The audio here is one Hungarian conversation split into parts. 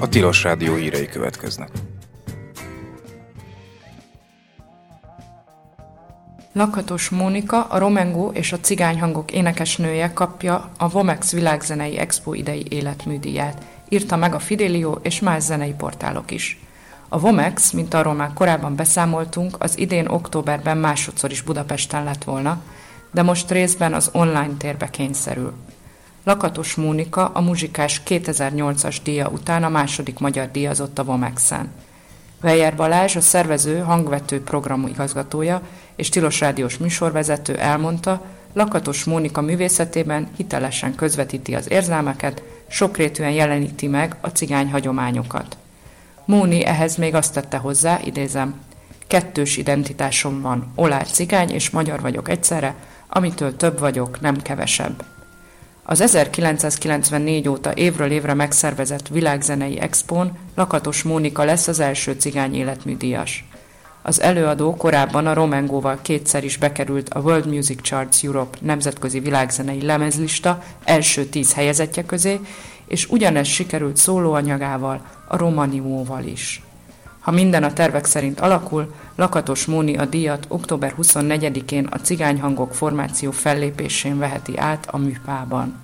Tilos Rádió hírei következnek. Lakatos Mónika, a Romengo és a Cigányhangok énekesnője kapja a Vomex Világzenei Expo idei életműdíját, írta meg a Fidelio és más zenei portálok is. A Vomex, mint arról már korábban beszámoltunk, az idén októberben másodszor is Budapesten lett volna, de most részben az online térbe kényszerül. Lakatos Mónika a muzsikás 2008-as díja után a második magyar díjazott a Vomexen. Weyer Balázs, a szervező hangvető programigazgatója és Tilos Rádiós műsorvezető elmondta, Lakatos Mónika művészetében hitelesen közvetíti az érzelmeket, sokrétűen jeleníti meg a cigány hagyományokat. Móni ehhez még azt tette hozzá, idézem, kettős identitásom van, olár cigány és magyar vagyok egyszerre, amitől több vagyok, nem kevesebb. Az 1994 óta évről évre megszervezett Világzenei Expón Lakatos Mónika lesz az első cigány életműdíjas. Az előadó korábban a Romengóval kétszer is bekerült a World Music Charts Europe nemzetközi világzenei lemezlista első 10 helyezettje közé, és ugyanez sikerült szólóanyagával, a Romanióval is. Ha minden a tervek szerint alakul, Lakatos Móni a díjat október 24-én a Cigányhangok formáció fellépésén veheti át a Műpában.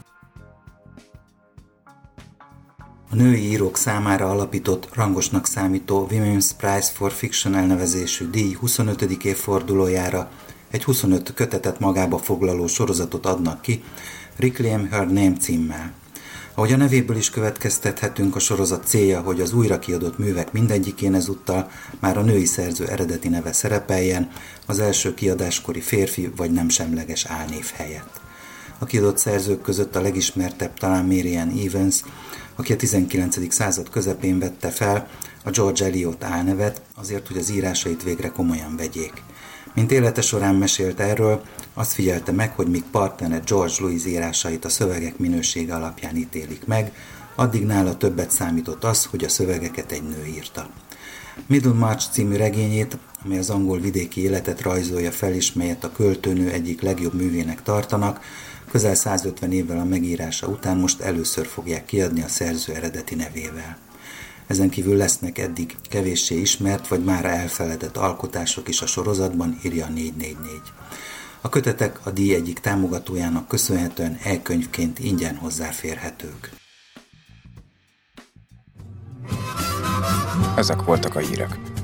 A női írók számára alapított, rangosnak számító Women's Prize for Fiction elnevezésű díj 25. évfordulójára egy 25 kötetet magába foglaló sorozatot adnak ki, Reclaim Her Name címmel. Ahogy a nevéből is következtethetünk, a sorozat célja, hogy az újra kiadott művek mindegyikén ezúttal már a női szerző eredeti neve szerepeljen, az első kiadáskori férfi vagy nem semleges álnév helyett. A kiadott szerzők között a legismertebb talán Marianne Evans, aki a 19. század közepén vette fel a George Eliot álnevet, azért, hogy az írásait végre komolyan vegyék. Mint élete során mesélt erről, azt figyelte meg, hogy míg partnere George Louis írásait a szövegek minősége alapján ítélik meg, addig nála többet számított az, hogy a szövegeket egy nő írta. Middlemarch című regényét, amely az angol vidéki életet rajzolja fel, és melyet a költőnő egyik legjobb művének tartanak, közel 150 évvel a megírása után most először fogják kiadni a szerző eredeti nevével. Ezen kívül lesznek eddig kevéssé ismert vagy mára elfeledett alkotások is a sorozatban, írja a 444. A kötetek a díj egyik támogatójának köszönhetően e-könyvként ingyen hozzáférhetők. Ezek voltak a hírek.